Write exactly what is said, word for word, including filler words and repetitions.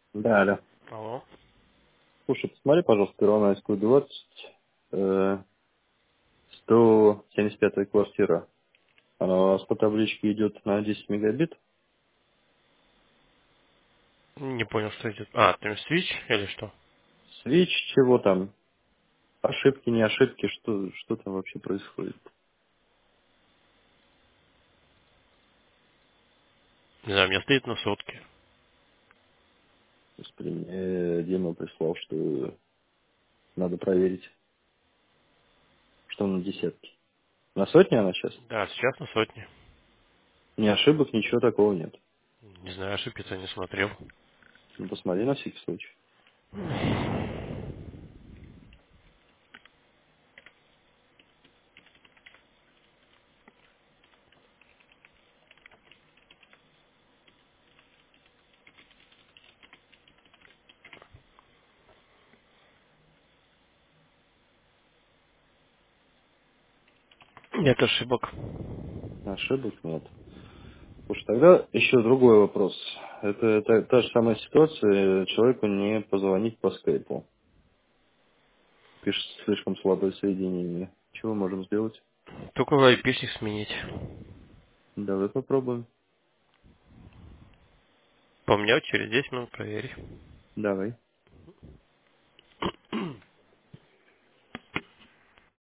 Да, алло. Алло. Слушай, посмотри, пожалуйста, Первомайскую двадцать, э, сто семьдесят пятая квартира. Она у вас по табличке идет на десять мегабит. Не понял, что идет. А, там свич или что? Свич, чего там? Ошибки, не ошибки, что, что там вообще происходит? Не знаю, у меня стоит на сотке. Господи, мне Дима прислал, что надо проверить, что на десятке. На сотне она сейчас? Да, сейчас на сотне. Ни ошибок, ничего такого нет. Не знаю, ошибки-то не смотрел. Ну, посмотри на всякий случай. Нет ошибок. Ошибок нет. Слушай, тогда еще другой вопрос. Это та, та же самая ситуация, человеку не позвонить по скайпу. Пишет, слишком слабое соединение. Чего можем сделать? Только айпишник сменить. Давай попробуем. Помню, через десять минут проверь. Давай.